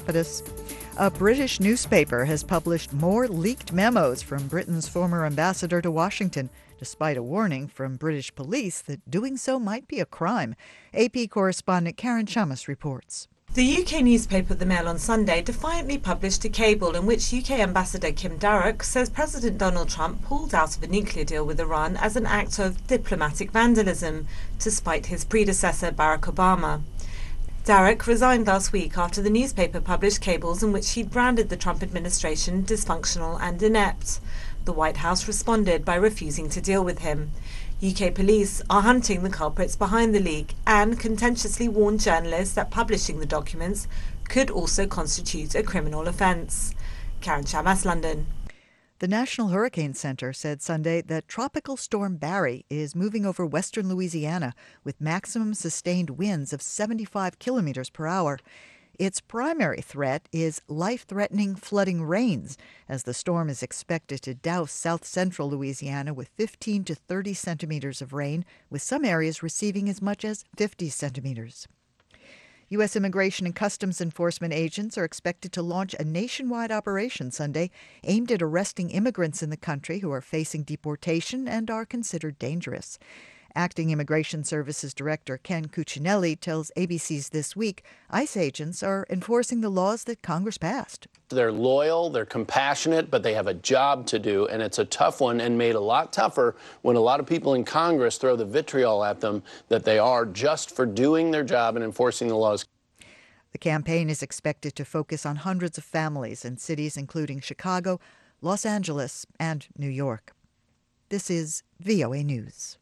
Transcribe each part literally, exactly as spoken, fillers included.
Lapidus. A British newspaper has published more leaked memos from Britain's former ambassador to Washington, despite a warning from British police that doing so might be a crime. A P correspondent Karen Chamas reports. The U K newspaper The Mail on Sunday defiantly published a cable in which U K Ambassador Kim Darroch says President Donald Trump pulled out of a nuclear deal with Iran as an act of diplomatic vandalism to spite his predecessor Barack Obama. Darroch resigned last week after the newspaper published cables in which he branded the Trump administration dysfunctional and inept. The White House responded by refusing to deal with him. U K police are hunting the culprits behind the leak and contentiously warned journalists that publishing the documents could also constitute a criminal offence. Karen Chamas, London. The National Hurricane Center said Sunday that Tropical Storm Barry is moving over western Louisiana with maximum sustained winds of seventy-five kilometers per hour. Its primary threat is life-threatening flooding rains, as the storm is expected to douse south-central Louisiana with fifteen to thirty centimeters of rain, with some areas receiving as much as fifty centimeters. U S Immigration and Customs Enforcement agents are expected to launch a nationwide operation Sunday aimed at arresting immigrants in the country who are facing deportation and are considered dangerous. Acting Immigration Services Director Ken Cuccinelli tells A B C's This Week ICE agents are enforcing the laws that Congress passed. They're loyal, they're compassionate, but they have a job to do, and it's a tough one and made a lot tougher when a lot of people in Congress throw the vitriol at them that they are just for doing their job and enforcing the laws. The campaign is expected to focus on hundreds of families in cities including Chicago, Los Angeles, and New York. This is V O A News.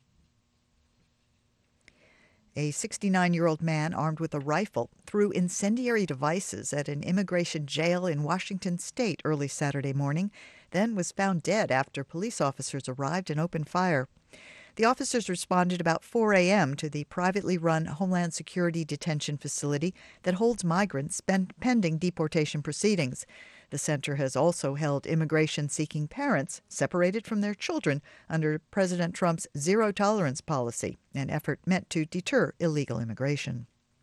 A sixty-nine-year-old man armed with a rifle threw incendiary devices at an immigration jail in Washington state early Saturday morning, then was found dead after police officers arrived and opened fire. The officers responded about four a.m. to the privately run Homeland Security detention facility that holds migrants pending deportation proceedings. The center has also held immigration-seeking parents separated from their children under President Trump's zero-tolerance policy, an effort meant to deter illegal immigration.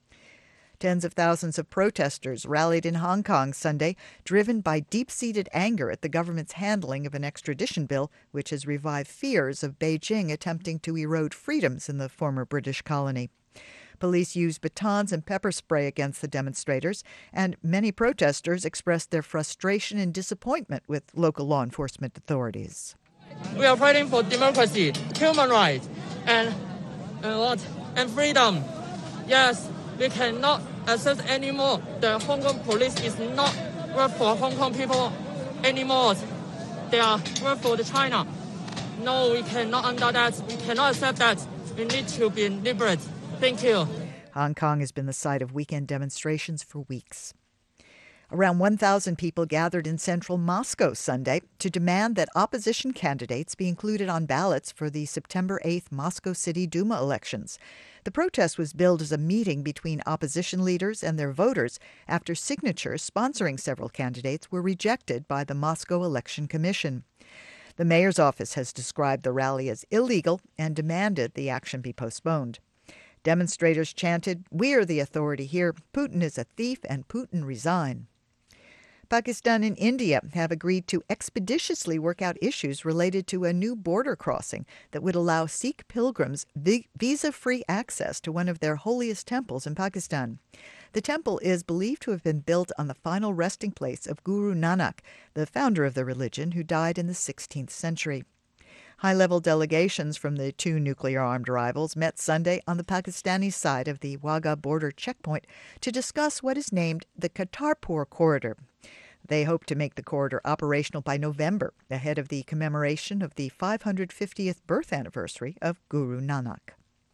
Tens of thousands of protesters rallied in Hong Kong Sunday, driven by deep-seated anger at the government's handling of an extradition bill, which has revived fears of Beijing attempting to erode freedoms in the former British colony. Police used batons and pepper spray against the demonstrators, and many protesters expressed their frustration and disappointment with local law enforcement authorities. We are fighting for democracy, human rights, and and what and freedom. Yes, we cannot accept anymore. The Hong Kong police is not work for Hong Kong people anymore. They are work for the China. No, we cannot under that. We cannot accept that. We need to be liberate. Thank you. Hong Kong has been the site of weekend demonstrations for weeks. Around one thousand people gathered in central Moscow Sunday to demand that opposition candidates be included on ballots for the September eighth Moscow City Duma elections. The protest was billed as a meeting between opposition leaders and their voters after signatures sponsoring several candidates were rejected by the Moscow Election Commission. The mayor's office has described the rally as illegal and demanded the action be postponed. Demonstrators chanted, "We're the authority here. Putin is a thief and Putin resign." Pakistan and India have agreed to expeditiously work out issues related to a new border crossing that would allow Sikh pilgrims visa-free access to one of their holiest temples in Pakistan. The temple is believed to have been built on the final resting place of Guru Nanak, the founder of the religion, who died in the sixteenth century. High-level delegations from the two nuclear-armed rivals met Sunday on the Pakistani side of the Wagah border checkpoint to discuss what is named the Kartarpur Corridor. They hope to make the corridor operational by November, ahead of the commemoration of the five hundred fiftieth birth anniversary of Guru Nanak.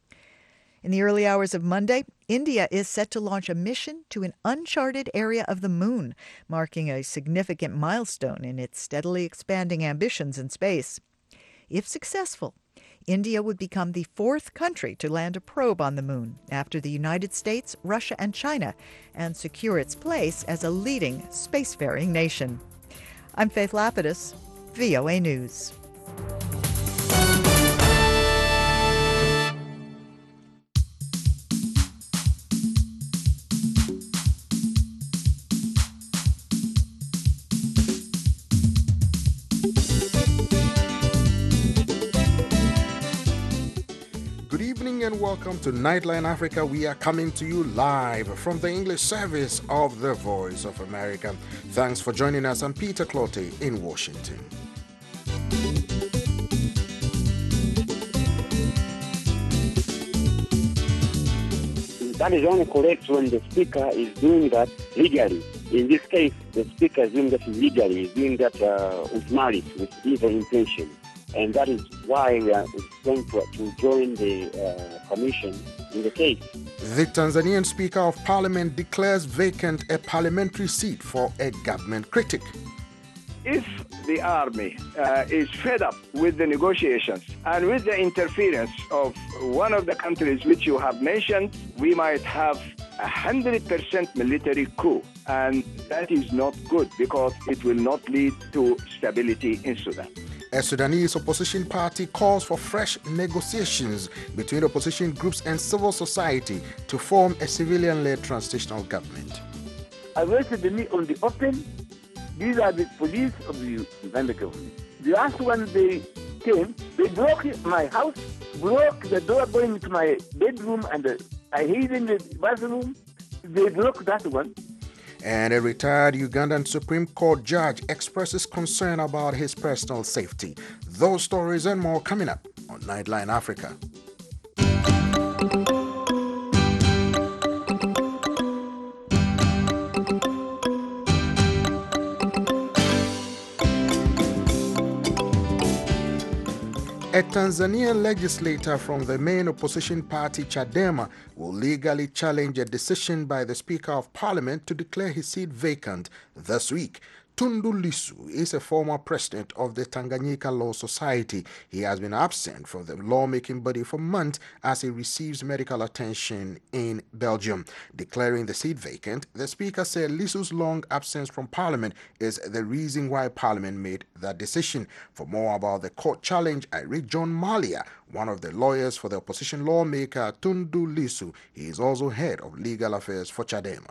In the early hours of Monday, India is set to launch a mission to an uncharted area of the moon, marking a significant milestone in its steadily expanding ambitions in space. If successful, India would become the fourth country to land a probe on the moon after the United States, Russia, and China, and secure its place as a leading spacefaring nation. I'm Faith Lapidus, V O A News. evening and welcome to Nightline Africa. We are coming to you live from the English service of the Voice of America. Thanks for joining us. I'm Peter Clottey in Washington. That is only correct when the speaker is doing that legally. In this case, the speaker is doing that illegally, is doing that uh, with malice, with evil intention. And that is why we are going to, to join the uh, commission in the case. The Tanzanian Speaker of Parliament declares vacant a parliamentary seat for a government critic. If the army uh, is fed up with the negotiations and with the interference of one of the countries which you have mentioned, we might have a one hundred percent military coup. And that is not good because it will not lead to stability in Sudan. A Sudanese opposition party calls for fresh negotiations between opposition groups and civil society to form a civilian-led transitional government. Arrested me on the open. These are the police of the Uganda government. The last one they came, they broke my house, broke the door going to my bedroom, and uh, I hid in the bathroom. They broke that one. And a retired Ugandan Supreme Court judge expresses concern about his personal safety. Those stories and more coming up on Nightline Africa. A Tanzanian legislator from the main opposition party Chadema will legally challenge a decision by the Speaker of Parliament to declare his seat vacant this week. Tundu Lissu is a former president of the Tanganyika Law Society. He has been absent from the lawmaking body for months as he receives medical attention in Belgium. Declaring the seat vacant, the Speaker said Lissu's long absence from Parliament is the reason why Parliament made that decision. For more about the court challenge, I read John Malia, one of the lawyers for the opposition lawmaker Tundu Lissu. He is also head of legal affairs for Chadema.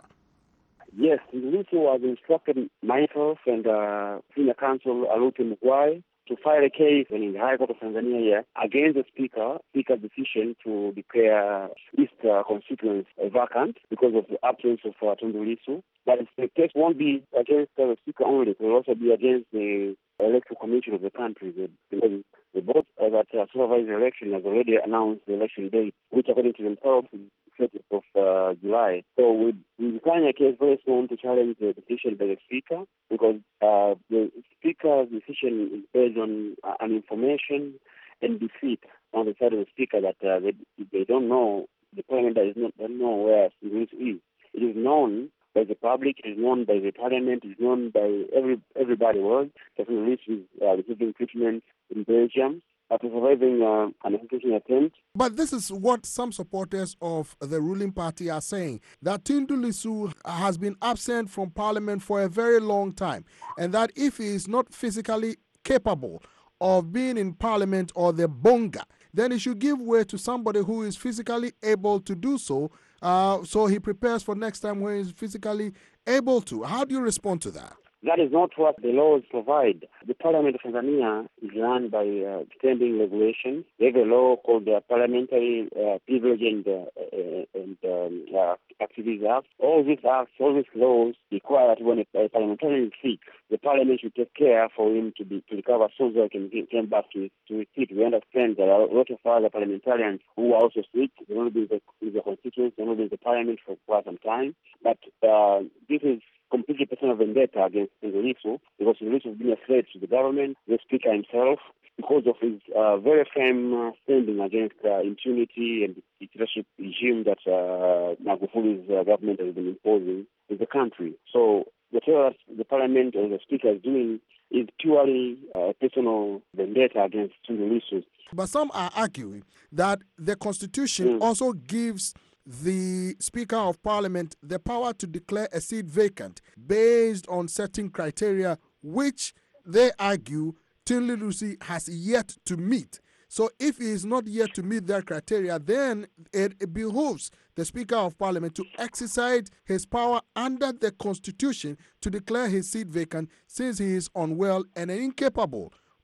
Yes, Lissu was instructed myself and uh, Senior Counsel Aluti Mugwai to file a case in the High Court of Tanzania here against the Speaker, Speaker's decision to declare East uh, constituents vacant because of the absence of uh, Tundu Lissu. But the case won't be against uh, the Speaker only, it will also be against the Electoral Commission of the country. Because the board uh, that uh, supervises the election has already announced the election date, which according to themselves is thirtieth of uh, July. So we we decline a case very soon to challenge the decision by the Speaker because uh, the Speaker's decision is based on uh, an information and defeat on the side of the Speaker that uh, they, they don't know, the Parliament does not don't know where Lissu is. It is known by the public, it is known by the Parliament, it is known by every everybody world that Lissu is uh, receiving treatment in Belgium after surviving uh, an execution attempt. But this is what some supporters of the ruling party are saying, that Tundu Lissu has been absent from Parliament for a very long time, and that if he is not physically capable of being in Parliament or the bonga, then he should give way to somebody who is physically able to do so, uh, so he prepares for next time when he's physically able to. How do you respond to that? That is not what the laws provide. The Parliament of Tanzania is run by uh, standing regulations. They have a law called the Parliamentary uh, Privilege and, uh, uh, and um, uh, Activities Act. All these acts, all these laws require that when a, a parliamentarian is sick, the Parliament should take care for him to be to recover so that he can come back to, to his seat. We understand there are a lot of other parliamentarians who are also sick. They've only been in the constituents, they've only been in the Parliament for quite some time. But uh, this is completely personal vendetta against Lissu because Lissu has been a threat to the government, the Speaker himself, because of his uh, very firm uh, standing against uh, impunity and dictatorship regime that uh, Magufuli's uh, government has been imposing in the country. So whatever the Parliament or the Speaker is doing is purely a uh, personal vendetta against Lissu. But some are arguing that the Constitution mm. also gives the Speaker of Parliament the power to declare a seat vacant based on certain criteria, which they argue Tundu Lissu has yet to meet. So if he is not yet to meet that criteria, then it, it behooves the Speaker of Parliament to exercise his power under the Constitution to declare his seat vacant since he is unwell and incapable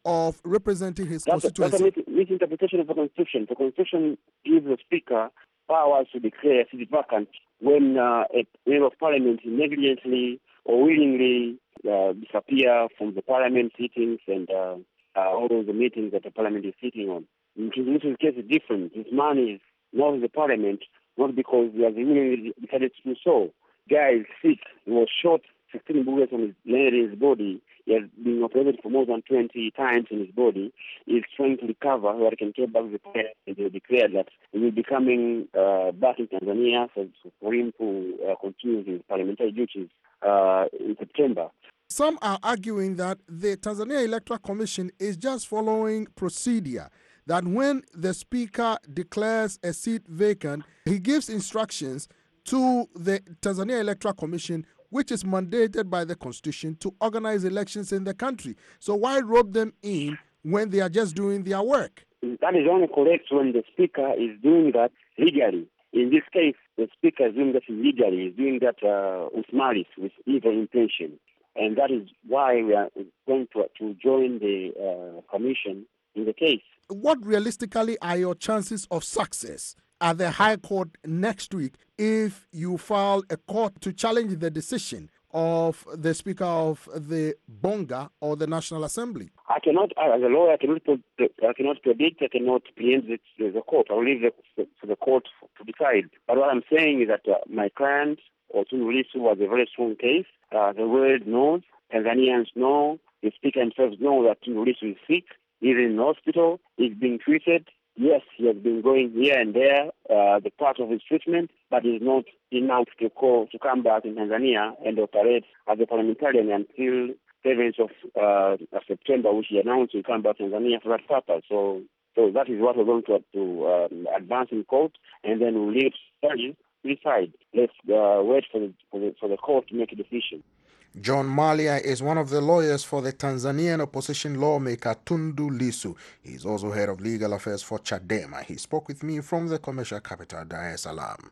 of representing his That's a, that's a constituency? mis- misinterpretation of the Constitution. The Constitution gives the Speaker powers to declare a seat vacant when uh, a member of Parliament negligently or willingly uh, disappear from the Parliament sittings and uh, uh, all of the meetings that the Parliament is sitting on. In this case, it's different. His man is not in the Parliament, not because he has willingly decided to do so. Guy is sick. He was shot sixteen bullets on his, in his body. He has been operated for more than twenty times in his body. He's trying to recover so that he can get back to the player. And they declared that he will be coming uh, back in Tanzania for, for him to uh, continue his parliamentary duties uh, in September. Some are arguing that the Tanzania Electoral Commission is just following procedure, that when the Speaker declares a seat vacant, he gives instructions to the Tanzania Electoral Commission, which is mandated by the Constitution to organize elections in the country. So why rope them in when they are just doing their work? That is only correct when the Speaker is doing that legally. In this case, the Speaker is doing that illegally. He's doing that uh, with malice, with evil intention. And that is why we are going to, to join the uh, Commission in the case. What realistically are your chances of success at the High Court next week if you file a court to challenge the decision of the Speaker of the Bonga or the National Assembly? I cannot, as a lawyer, I cannot, I cannot predict, I cannot preempt the, the court. I will leave it for the court to decide. But what I'm saying is that uh, my client, Tundu Lissu, was a very strong case. Uh, the world knows, Tanzanians know, the Speaker himself knows that Tundu Lissu is sick. He's in hospital, he's being treated. Yes, he has been going here and there, uh, the part of his treatment, but he's not enough to call to come back in Tanzania and operate as a parliamentarian until seventh of uh, September, which he announced he'll come back to Tanzania for that purpose. So, so that is what we're going to, to um, advance in court, and then we'll leave judges to decide. Let's uh, wait for the, for the for the court to make a decision. John Malia is one of the lawyers for the Tanzanian opposition lawmaker Tundu Lissu. He is also head of legal affairs for Chadema. He spoke with me from the commercial capital, Dar es Salaam.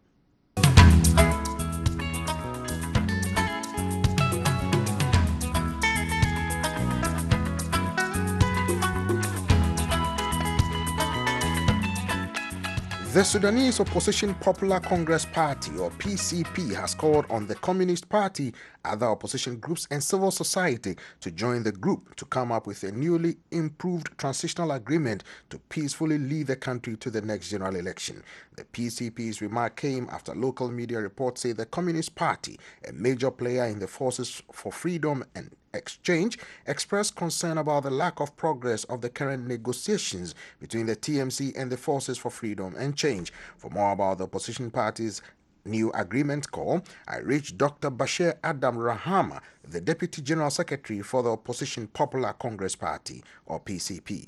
The Sudanese Opposition Popular Congress Party, or P C P, has called on the Communist Party, other opposition groups and civil society to join the group to come up with a newly improved transitional agreement to peacefully lead the country to the next general election. The P C P's remark came after local media reports say the Communist Party, a major player in the Forces for Freedom and Exchange, expressed concern about the lack of progress of the current negotiations between the T M C and the Forces for Freedom and Change. For more about the opposition party's new agreement call, I reached Doctor Bashir Adam Rahama, the Deputy General Secretary for the Opposition Popular Congress Party, or P C P.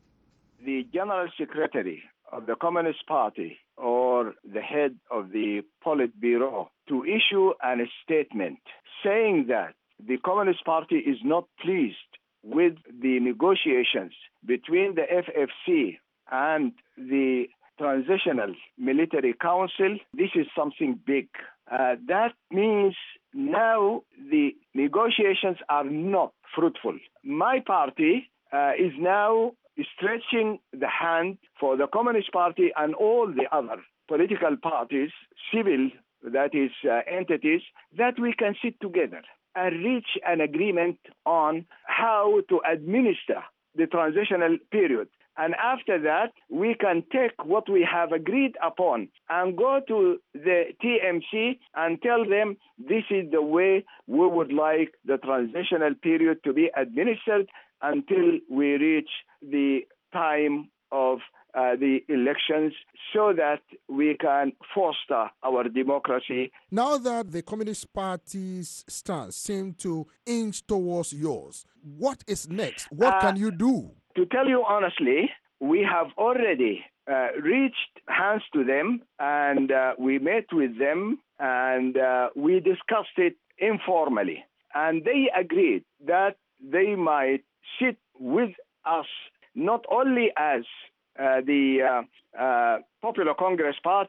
The General Secretary of the Communist Party or the head of the Politburo to issue a statement saying that the Communist Party is not pleased with the negotiations between the F F C and the Transitional Military Council. This is something big. Uh, that means now the negotiations are not fruitful. My party uh, is now stretching the hand for the Communist Party and all the other political parties, civil, that is, uh, entities, that we can sit together and reach an agreement on how to administer the transitional period. And after that, we can take what we have agreed upon and go to the T M C and tell them this is the way we would like the transitional period to be administered until we reach the time of uh, the elections, so that we can foster our democracy. Now that the Communist Party's stance seems to inch towards yours, what is next? What uh, can you do? To tell you honestly, we have already uh, reached hands to them, and uh, we met with them, and uh, we discussed it informally. And they agreed that they might sit with us not only as uh, the uh, uh, Popular Congress Party,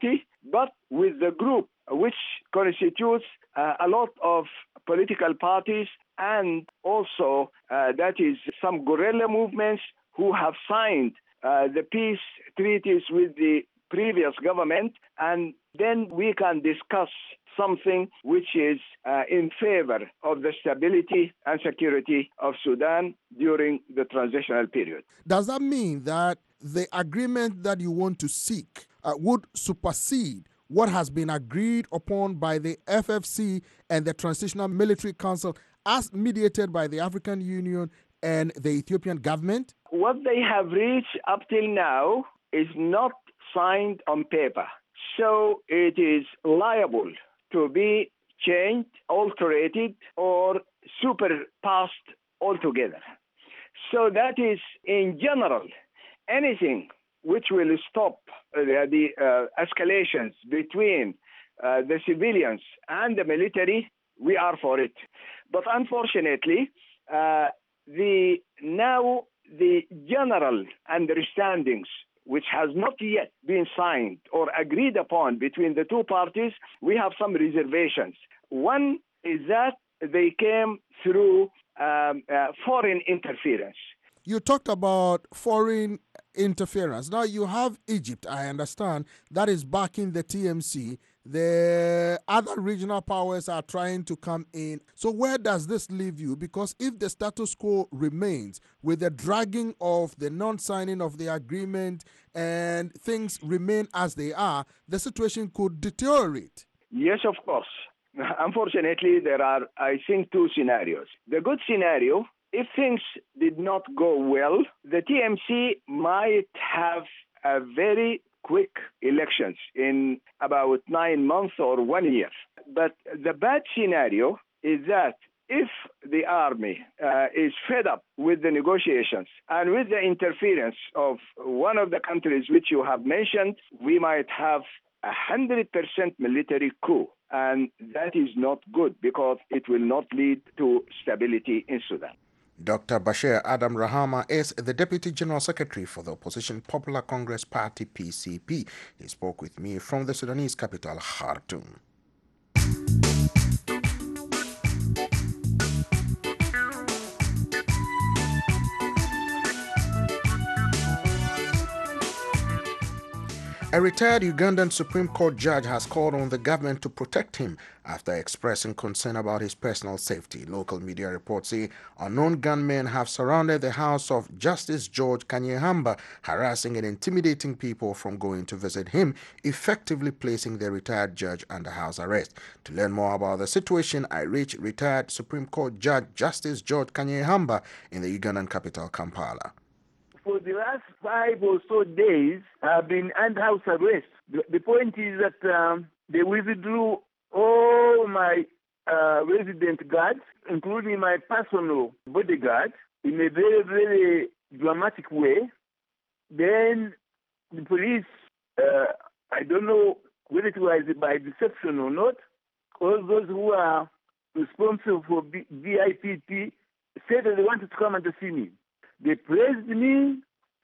but with the group which constitutes uh, a lot of political parties and also uh, that is some guerrilla movements who have signed uh, the peace treaties with the previous government, and then we can discuss something which is uh, in favor of the stability and security of Sudan during the transitional period. Does that mean that the agreement that you want to seek uh, would supersede what has been agreed upon by the F F C and the Transitional Military Council as mediated by the African Union and the Ethiopian government? What they have reached up till now is not signed on paper, so it is liable to be changed, alterated, or surpassed altogether. So that is, in general, anything which will stop uh, the uh, escalations between uh, the civilians and the military, we are for it. But unfortunately, uh, the now the general understandings, which has not yet been signed or agreed upon between the two parties, we have some reservations. One is that they came through um, uh, foreign interference. You talked about foreign interference. Now you have Egypt, I understand, that is backing the T M C. The other regional powers are trying to come in. So where does this leave you? Because if the status quo remains with the dragging of the non-signing of the agreement and things remain as they are, the situation could deteriorate. Yes, of course. Unfortunately, there are, I think, two scenarios. The good scenario, if things did not go well, the T M C might have a very quick elections in about nine months or one year. But the bad scenario is that if the army uh, is fed up with the negotiations and with the interference of one of the countries which you have mentioned, we might have a one hundred percent military coup. And that is not good because it will not lead to stability in Sudan. Doctor Bashir Adam Rahama is the Deputy General Secretary for the Opposition Popular Congress Party, P C P. He spoke with me from the Sudanese capital, Khartoum. A retired Ugandan Supreme Court judge has called on the government to protect him after expressing concern about his personal safety. Local media reports say unknown gunmen have surrounded the house of Justice George Kanyehamba, harassing and intimidating people from going to visit him, effectively placing the retired judge under house arrest. To learn more about the situation, I reached retired Supreme Court Judge Justice George Kanyehamba in the Ugandan capital, Kampala. For the last five or so days, I've been under house arrest. The, the point is that um, they withdrew all my uh, resident guards, including my personal bodyguard, in a very, very dramatic way. Then the police, uh, I don't know whether it was by deception or not, all those who are responsible for V I P P said that they wanted to come and to see me. They praised me.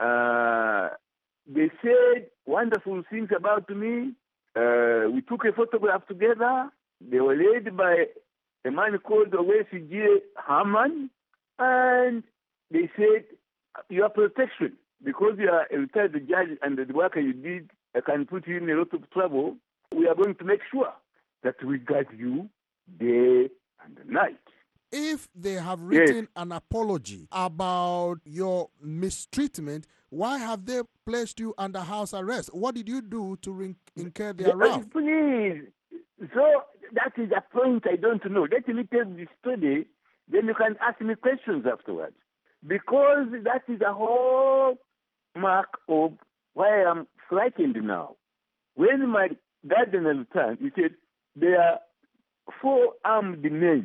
Uh, they said wonderful things about me. Uh, we took a photograph together. They were led by a man called Owesi J. Harman. And they said, your protection, because you are a retired judge and the work you did I can put you in a lot of trouble, we are going to make sure that we guard you day and night. If they have written Yes. an apology about your mistreatment, why have they placed you under house arrest? What did you do to re- incur their wrath? Please. So that is a point I don't know. Let me tell the story, then you can ask me questions afterwards. Because that is a whole mark of why I'm frightened now. When my gardener returned, he said, there are four armed men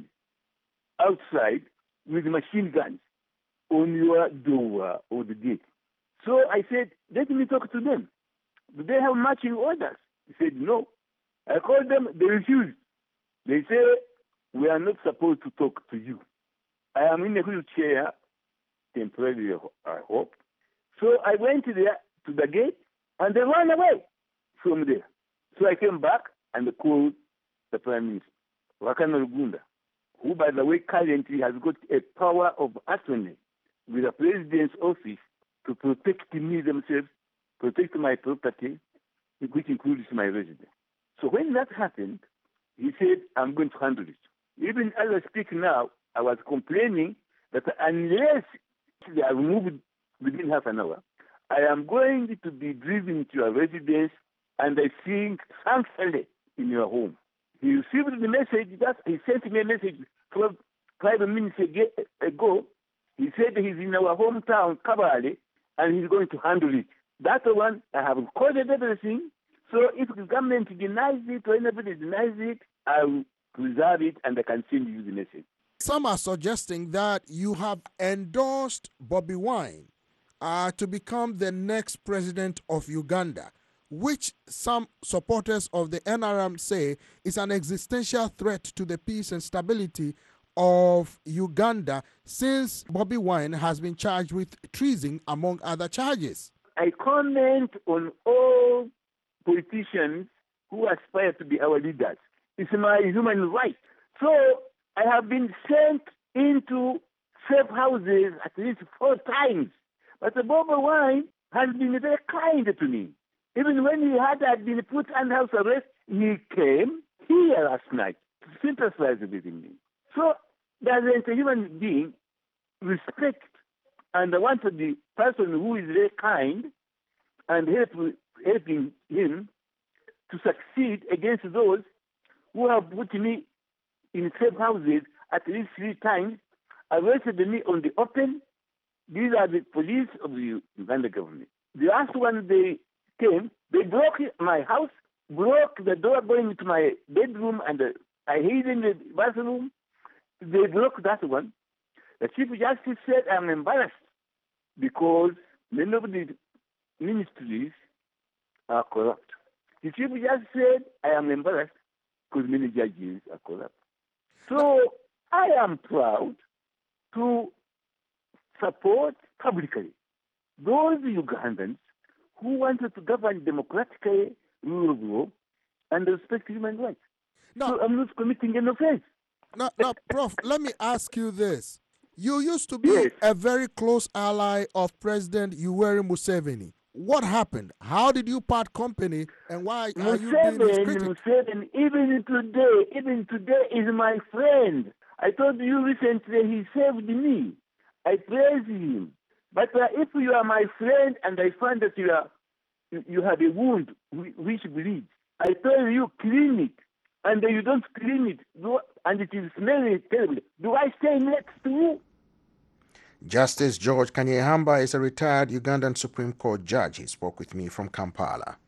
outside with machine guns on your door or the gate. So I said, let me talk to them. Do they have marching orders? He said, no. I called them, they refused. They say, we are not supposed to talk to you. I am in a wheelchair, temporarily, I hope. So I went there to the gate, and they ran away from there. So I came back and called the Prime Minister, Wakana Rugunda, who, by the way, currently has got a power of attorney with the President's office to protect me themselves, protect my property, which includes my residence. So when that happened, he said, I'm going to handle it. Even as I speak now, I was complaining that unless they are removed within half an hour, I am going to be driven to your residence and I think thankfully in your home. He received the message that he sent me a message twelve, five minutes ago. He said he's in our hometown, Kabale, and he's going to handle it. That one, I have recorded everything. So if the government denies it or anybody denies it, I will preserve it and I can send you the message. Some are suggesting that you have endorsed Bobi Wine uh, to become the next president of Uganda, which some supporters of the N R M say is an existential threat to the peace and stability of Uganda, since Bobi Wine has been charged with treason, among other charges. I comment on all politicians who aspire to be our leaders. It's my human right. So I have been sent into safe houses at least four times. But Bobi Wine has been very kind to me. Even when he had, had been put under house arrest, he came here last night to sympathize with me. So, as a human being, respect and I want the person who is very kind and help, helping him to succeed against those who have put me in safe houses at least three times, arrested me on the open. These are the police of the Uganda government. The last one they came, they broke my house, broke the door going into my bedroom, and uh, I hid in the bathroom. They broke that one. The Chief Justice said I'm embarrassed because many of the ministries are corrupt. The Chief Justice said I am embarrassed because many judges are corrupt. So I am proud to support publicly those Ugandans who wanted to govern democratically, rule of law, and respect human rights. No. So I'm not committing an offense. Now, now, Prof, let me ask you this. You used to be Yes. a very close ally of President Yoweri Museveni. What happened? How did you part company, and why are you being his Museveni, critic? Museveni, even today, even today is my friend. I told you recently he saved me. I praise him. But uh, if you are my friend and I find that you are you, you have a wound which bleeds, I tell you clean it, and you don't clean it, do, and it is smelling terribly. Do I stay next to you? Justice George Kanyehamba is a retired Ugandan Supreme Court judge. He spoke with me from Kampala.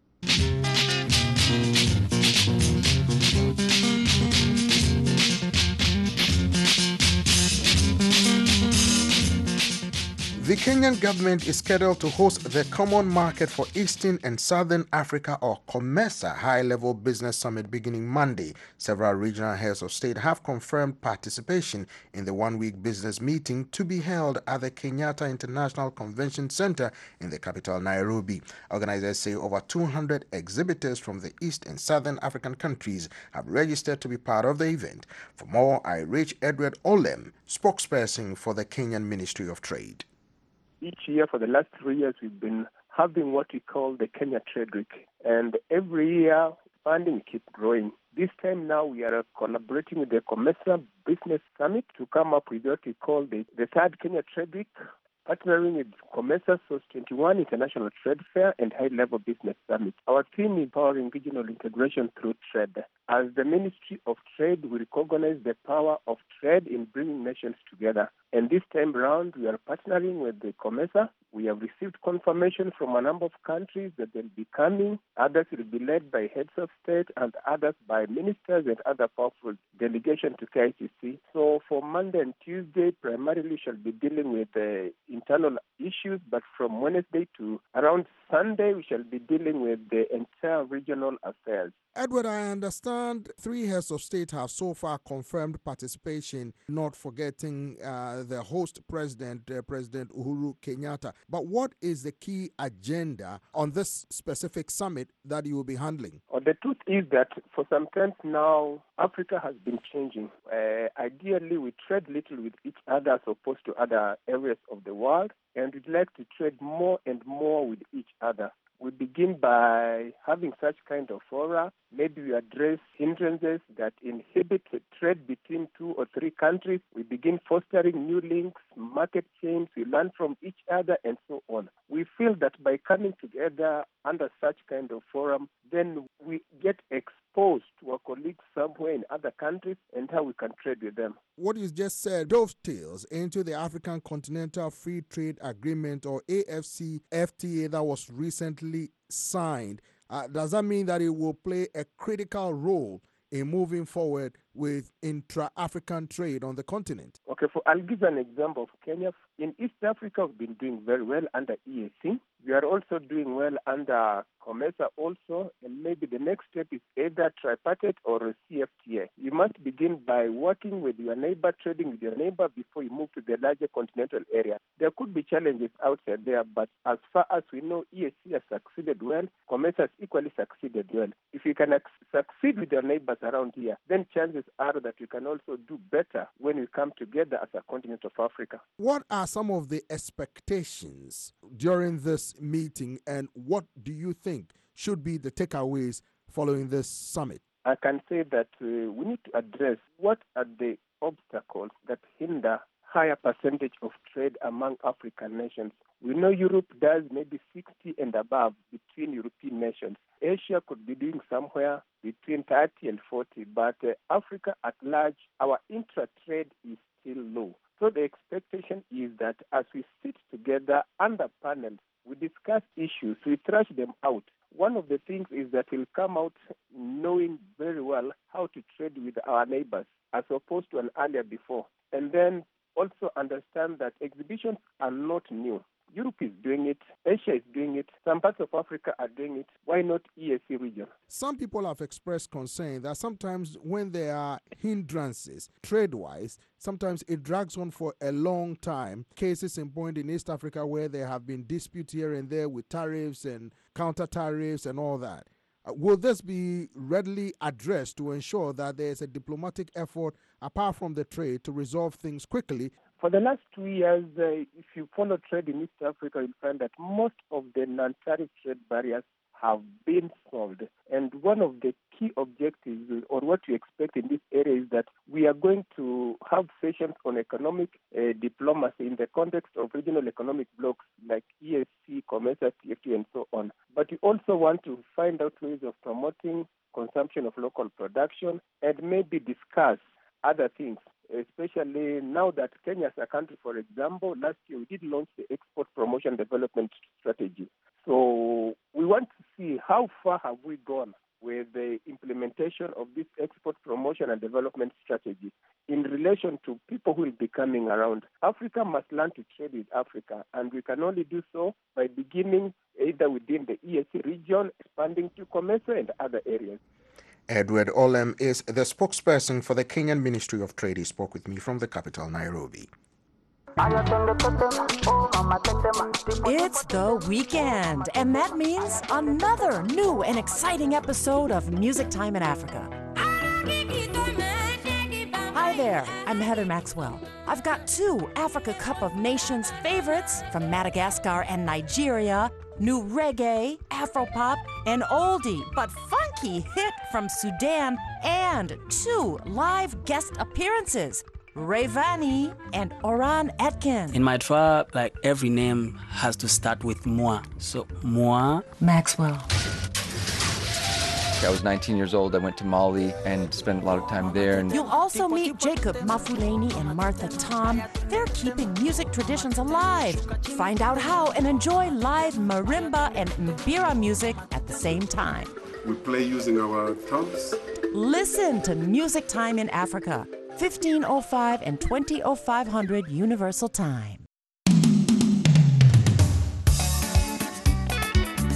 The Kenyan government is scheduled to host the Common Market for Eastern and Southern Africa, or COMESA, high-level business summit beginning Monday. Several regional heads of state have confirmed participation in the one-week business meeting to be held at the Kenyatta International Convention Center in the capital, Nairobi. Organizers say over two hundred exhibitors from the East and Southern African countries have registered to be part of the event. For more, I reach Edward Olem, spokesperson for the Kenyan Ministry of Trade. Each year for the last three years, we've been having what we call the Kenya Trade Week. And every year, funding keeps growing. This time now, we are collaborating with the COMESA Business Summit to come up with what we call the, the third Kenya Trade Week, partnering with COMESA S O S twenty-one International Trade Fair and High Level Business Summit. Our theme is empowering regional integration through trade. As the Ministry of Trade, we recognize the power of trade in bringing nations together. And this time round, we are partnering with the COMESA. We have received confirmation from a number of countries that they'll be coming. Others will be led by heads of state and others by ministers and other powerful delegation to K I C C. So for Monday and Tuesday, primarily shall be dealing with the internal issues, but from Wednesday to around Sunday, we shall be dealing with the entire regional affairs. Edward, I understand three heads of state have so far confirmed participation, not forgetting uh, the host president, uh, President Uhuru Kenyatta. But what is the key agenda on this specific summit that you will be handling? Well, the truth is that for some time now, Africa has been changing. Uh, ideally, we trade little with each other as opposed to other areas of the world, and we'd like to trade more and more with each other. We begin by having such kind of fora. Maybe we address hindrances that inhibit trade between two or three countries. We begin fostering new links, market chains. We learn from each other and so on. We feel that by coming together under such kind of forum, then we get exposed to our colleagues somewhere in other countries and how we can trade with them. What you just said dovetails into the African Continental Free Trade Agreement, or A F C F T A, that was recently signed. Uh, does that mean that it will play a critical role in moving forward with intra-African trade on the continent? Okay, for, I'll give an example of Kenya. In East Africa, we've been doing very well under E A C. We are also doing well under COMESA also, and maybe the next step is either tripartite or a C F T A. You must begin by working with your neighbor, trading with your neighbor before you move to the larger continental area. There could be challenges outside there, but as far as we know, E A C has succeeded well. COMESA has equally succeeded well. If you can ex- succeed with your neighbors around here, then chances are that you can also do better when we come together as a continent of Africa. What are some of the expectations during this meeting, and what do you think should be the takeaways following this summit? I can say that uh, we need to address what are the obstacles that hinder higher percentage of trade among African nations. We know Europe does maybe sixty and above between European nations. Asia could be doing somewhere between thirty and forty, but uh, Africa at large, our intra-trade is still low. So the expectation is that as we sit together under panels, we discuss issues, we thrash them out. One of the things is that we'll come out knowing very well how to trade with our neighbors as opposed to an earlier before. And then also understand that exhibitions are not new. Europe is doing it, Asia is doing it, some parts of Africa are doing it. Why not E A C region? Some people have expressed concern that sometimes when there are hindrances trade-wise, sometimes it drags on for a long time. Cases in point in East Africa where there have been disputes here and there with tariffs and counter-tariffs and all that. Uh, will this be readily addressed to ensure that there is a diplomatic effort apart from the trade to resolve things quickly? For the last two years, uh, if you follow trade in East Africa, you'll find that most of the non-tariff trade barriers have been solved. And one of the key objectives, or what we expect in this area, is that we are going to have sessions on economic uh, diplomacy in the context of regional economic blocks like E A C, COMESA, T F T, and so on. But we also want to find out ways of promoting consumption of local production and maybe discuss other things, especially now that Kenya as a country, for example, last year we did launch the Export Promotion Development Strategy. So we want to see how far have we gone with the implementation of this Export Promotion and Development Strategy in relation to people who will be coming around. Africa must learn to trade with Africa, and we can only do so by beginning either within the E A C region, expanding to COMESA and other areas. Edward Olem is the spokesperson for the Kenyan Ministry of Trade. He spoke with me from the capital, Nairobi. It's the weekend, and that means another new and exciting episode of Music Time in Africa. Hi there, I'm Heather Maxwell. I've got two Africa Cup of Nations favorites from Madagascar and Nigeria, new reggae, Afropop, an oldie but funky hit from Sudan, and two live guest appearances, Rayvanny and Oran Atkins. In my tribe, like every name has to start with moi. So moi Maxwell. I was nineteen years old. I went to Mali and spent a lot of time there. And you'll also meet Jacob Mafuleni and Martha Tom. They're keeping music traditions alive. Find out how and enjoy live marimba and mbira music at the same time. We play using our thumbs. Listen to Music Time in Africa, fifteen oh five and twenty oh five hundred Universal Time.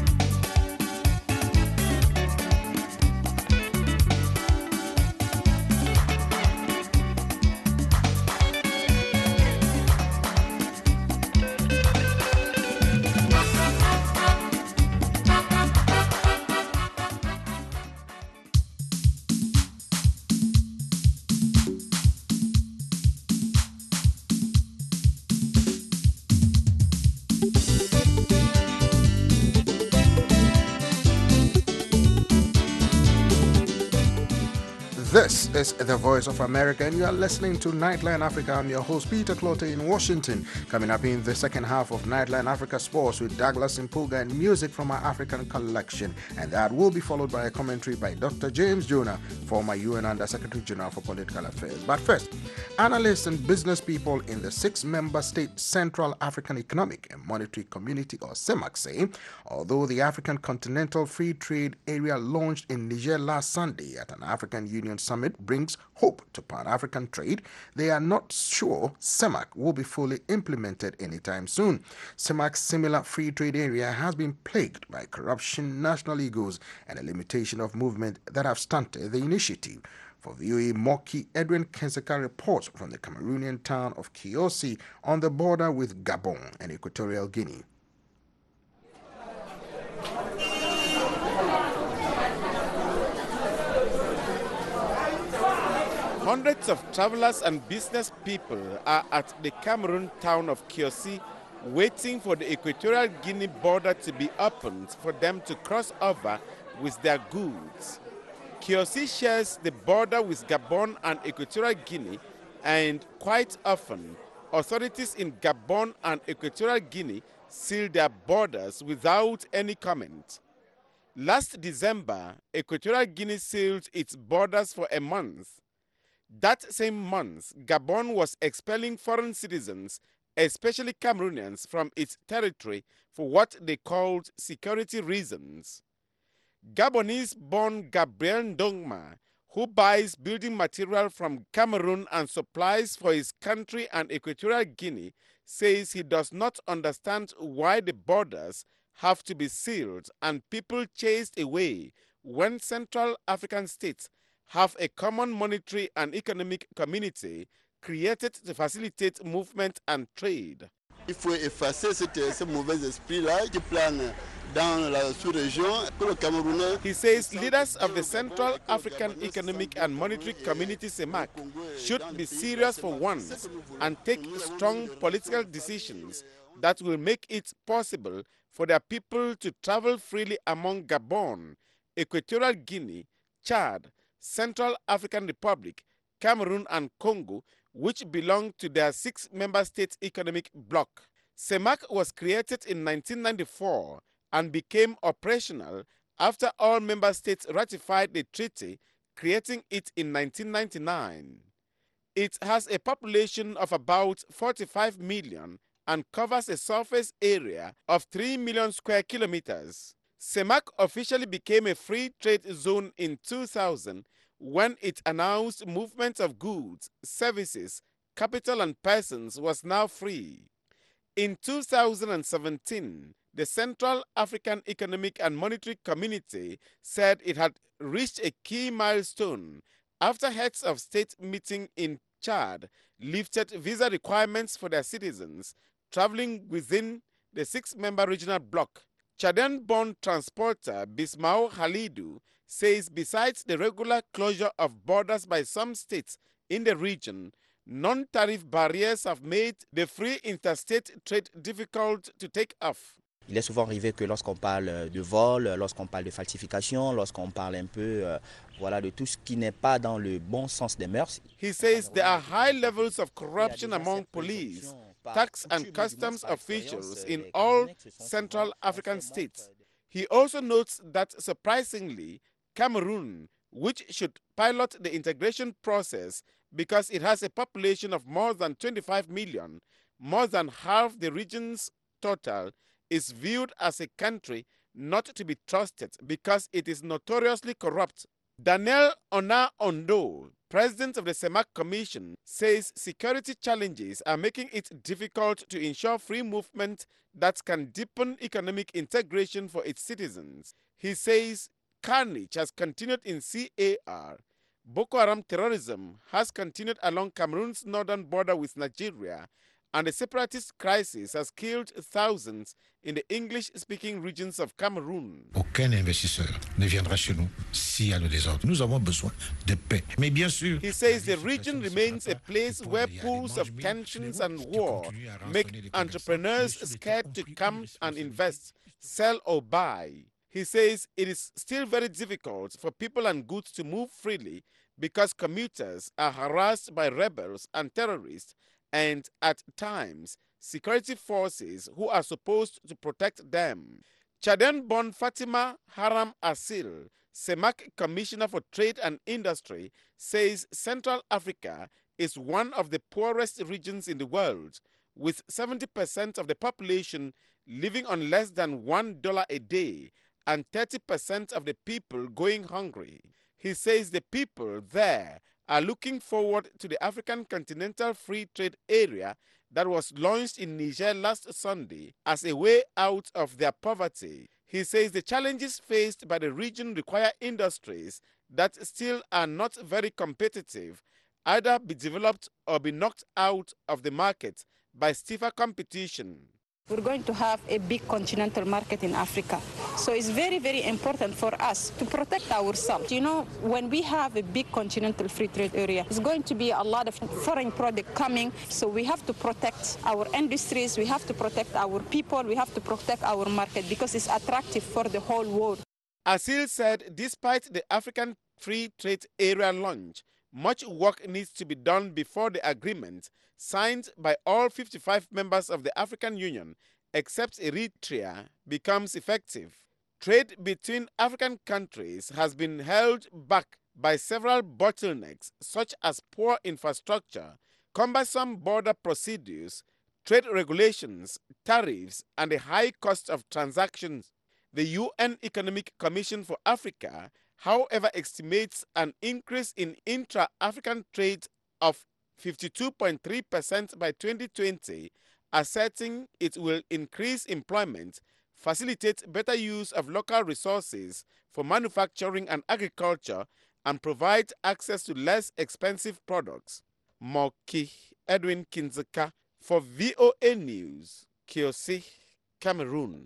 is the Voice of America, and you are listening to Nightline Africa. I'm your host, Peter Clotte in Washington. Coming up in the second half of Nightline Africa Sports with Douglas Impuga and music from our African collection. And that will be followed by a commentary by Doctor James Jonah, former U N Under-Secretary General for Political Affairs. But first, analysts and business people in the six-member state Central African Economic and Monetary Community, or CEMAC, say, although the African Continental Free Trade Area launched in Niger last Sunday at an African Union summit brings hope to Pan-African trade, they are not sure CEMAC will be fully implemented anytime soon. CEMAC's similar free trade area has been plagued by corruption, national egos, and a limitation of movement that have stunted the initiative. For V O A Moki, Edwin Kenseka reports from the Cameroonian town of Kiosi on the border with Gabon and Equatorial Guinea. Hundreds of travelers and business people are at the Cameroon town of Kiosi waiting for the Equatorial Guinea border to be opened for them to cross over with their goods. Kiosi shares the border with Gabon and Equatorial Guinea, and quite often, authorities in Gabon and Equatorial Guinea seal their borders without any comment. Last December, Equatorial Guinea sealed its borders for a month. That same month, Gabon was expelling foreign citizens, especially Cameroonians, from its territory for what they called security reasons. Gabonese-born Gabriel Ndongma, who buys building material from Cameroon and supplies for his country and Equatorial Guinea, says he does not understand why the borders have to be sealed and people chased away when Central African states have a common monetary and economic community created to facilitate movement and trade. Il faut effacer ce mauvais esprit-là qui plane dans la sous-région. He says leaders of the Central African Economic and Monetary Community CEMAC should be serious for once and take strong political decisions that will make it possible for their people to travel freely among Gabon, Equatorial Guinea, Chad, Central African Republic, Cameroon, and Congo, which belong to their six-member state economic bloc. CEMAC was created in nineteen ninety-four and became operational after all member states ratified the treaty, creating it in nineteen ninety-nine. It has a population of about forty-five million and covers a surface area of three million square kilometers. CEMAC officially became a free trade zone in two thousand when it announced movement of goods, services, capital and persons was now free. In two thousand seventeen, the Central African Economic and Monetary Community said it had reached a key milestone after heads of state meeting in Chad lifted visa requirements for their citizens traveling within the six-member regional bloc. Chadian-born transporter Bismao Halidou says besides the regular closure of borders by some states in the region, non-tariff barriers have made the free interstate trade difficult to take off. Il est souvent arrivé que lorsqu'on parle de vol, lorsqu'on parle de falsification, lorsqu'on parle un peu euh, voilà, de tout ce qui n'est pas dans le bon sens des mœurs. He says there are high levels of corruption among police, tax and customs officials in all Central African states. He also notes that surprisingly, Cameroon, which should pilot the integration process because it has a population of more than twenty-five million, more than half the region's total, is viewed as a country not to be trusted because it is notoriously corrupt. Daniel Ona Ondo, president of the CEMAC Commission, says security challenges are making it difficult to ensure free movement that can deepen economic integration for its citizens. He says carnage has continued in C A R. Boko Haram terrorism has continued along Cameroon's northern border with Nigeria, and the separatist crisis has killed thousands in the English-speaking regions of Cameroon. Aucun investisseur ne viendra chez nous s'il y a le désordre. Nous avons besoin de paix. Mais bien sûr, he says the region remains a place where pools of tensions and war make entrepreneurs scared to come and invest, sell or buy. He says it is still very difficult for people and goods to move freely because commuters are harassed by rebels and terrorists, and at times security forces who are supposed to protect them. Chadian-born Fatima Haram Asil, CEMAC Commissioner for Trade and Industry, says Central Africa is one of the poorest regions in the world, with seventy percent of the population living on less than one dollar a day and thirty percent of the people going hungry. He says the people there are looking forward to the African Continental Free Trade Area that was launched in Niger last Sunday as a way out of their poverty. He says the challenges faced by the region require industries that still are not very competitive either be developed or be knocked out of the market by stiffer competition. We're going to have a big continental market in Africa. So it's very, very important for us to protect ourselves. You know, when we have a big continental free trade area, it's going to be a lot of foreign product coming. So we have to protect our industries, we have to protect our people, we have to protect our market because it's attractive for the whole world. Asil said despite the African Free Trade Area launch, much work needs to be done before the agreement, signed by all fifty-five members of the African Union, except Eritrea, becomes effective. Trade between African countries has been held back by several bottlenecks, such as poor infrastructure, cumbersome border procedures, trade regulations, tariffs, and the high cost of transactions. The U N Economic Commission for Africa, however, estimates an increase in intra-African trade of fifty-two point three percent by twenty twenty, asserting it will increase employment, facilitate better use of local resources for manufacturing and agriculture, and provide access to less expensive products. Moki Edwin Kinzeka for V O A News, Kiosi, Cameroon.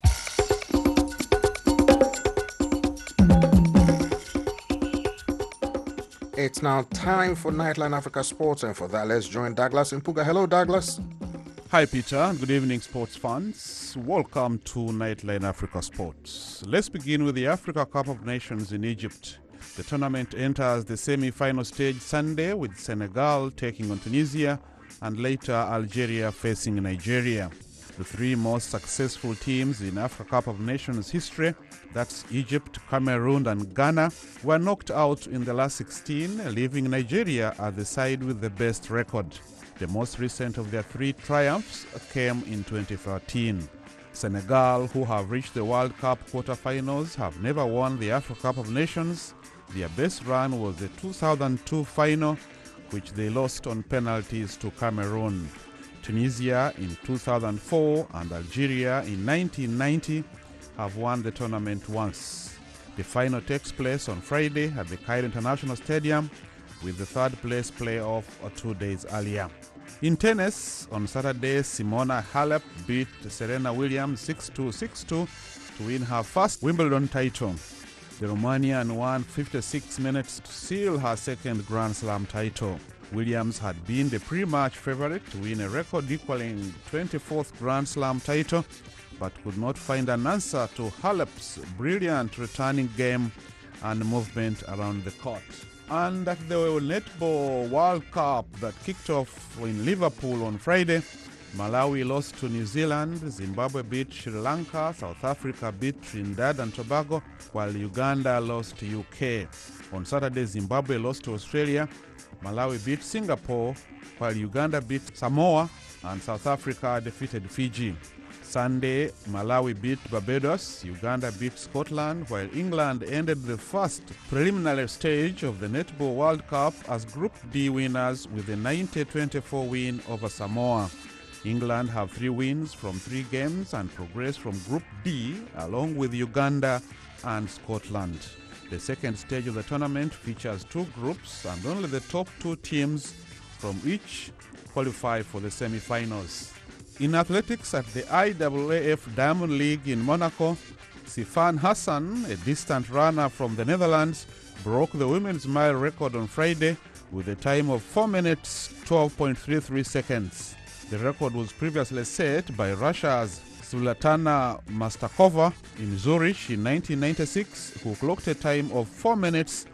It's now time for Nightline Africa Sports, and for that, let's join Douglas Mpuga. Hello, Douglas. Hi, Peter. Good evening, sports fans. Welcome to Nightline Africa Sports. Let's begin with the Africa Cup of Nations in Egypt. The tournament enters the semi-final stage Sunday, with Senegal taking on Tunisia and later Algeria facing Nigeria. The three most successful teams in Africa Cup of Nations history, that's Egypt, Cameroon and Ghana, were knocked out in the last sixteen, leaving Nigeria as the side with the best record. The most recent of their three triumphs came in twenty thirteen. Senegal, who have reached the World Cup quarterfinals, have never won the Africa Cup of Nations. Their best run was the two thousand two final, which they lost on penalties to Cameroon. Tunisia in two thousand four and Algeria in nineteen ninety have won the tournament once. The final takes place on Friday at the Cairo International Stadium, with the third place playoff two days earlier. In tennis, on Saturday, Simona Halep beat Serena Williams six two, six two to win her first Wimbledon title. The Romanian won fifty-six minutes to seal her second Grand Slam title. Williams had been the pre-match favorite to win a record equaling twenty-fourth Grand Slam title, but could not find an answer to Halep's brilliant returning game and movement around the court. And at the Netball World Cup that kicked off in Liverpool on Friday, Malawi lost to New Zealand, Zimbabwe beat Sri Lanka, South Africa beat Trinidad and Tobago, while Uganda lost to U K. On Saturday, Zimbabwe lost to Australia, Malawi beat Singapore, while Uganda beat Samoa, and South Africa defeated Fiji. Sunday, Malawi beat Barbados, Uganda beat Scotland, while England ended the first preliminary stage of the Netball World Cup as Group D winners with a ninety twenty-four win over Samoa. England have three wins from three games and progress from Group D along with Uganda and Scotland. The second stage of the tournament features two groups, and only the top two teams from each qualify for the semi-finals. In athletics, at the I A A F Diamond League in Monaco, Sifan Hassan, a distant runner from the Netherlands, broke the women's mile record on Friday with a time of four minutes, twelve point three three seconds. The record was previously set by Russia's Zlatan Mastakova in Zurich in nineteen ninety-six, who clocked a time of four minutes,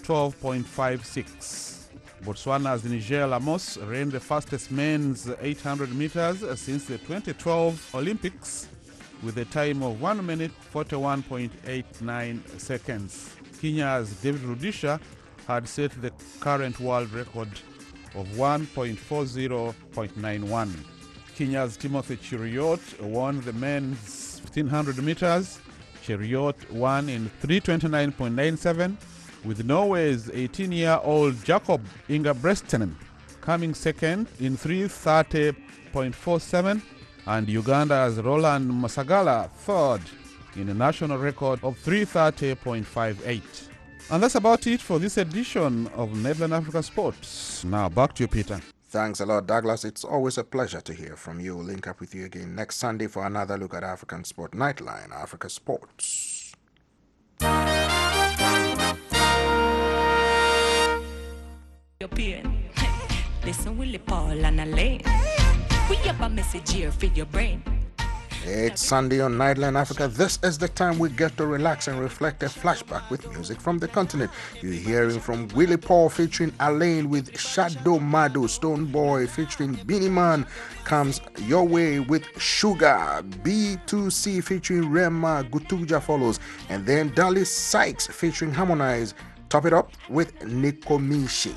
twelve point five six. Botswana's Nigel Amos ran the fastest men's eight hundred meters since the twenty twelve Olympics with a time of one minute forty-one point eight nine seconds. Kenya's David Rudisha had set the current world record of one point four zero point nine one. Kenya's Timothy Cheruiyot won the men's fifteen hundred meters. Cheruiyot won in three twenty-nine point nine seven, with Norway's eighteen-year-old Jakob Ingebrigtsen coming second in three thirty point four seven, and Uganda's Roland Masagala third in a national record of three thirty point five eight. And that's about it for this edition of Nightline Africa Sports. Now back to you, Peter. Thanks a lot, Douglas. It's always a pleasure to hear from you. We'll link up with you again next Sunday for another look at African sport. Nightline Africa Sports. European. Listen, Willie Paul and Alain. We have a message here for your brain. It's Sunday on Nightline Africa. This is the time we get to relax and reflect a flashback with music from the continent. You're hearing from Willie Paul featuring Alain with Shadow Mado. Stone Boy featuring Beanie Man comes your way with Sugar. B two C featuring Rema Gutuja follows. And then Dali Sykes featuring Harmonize. Top it up with Nikomishi.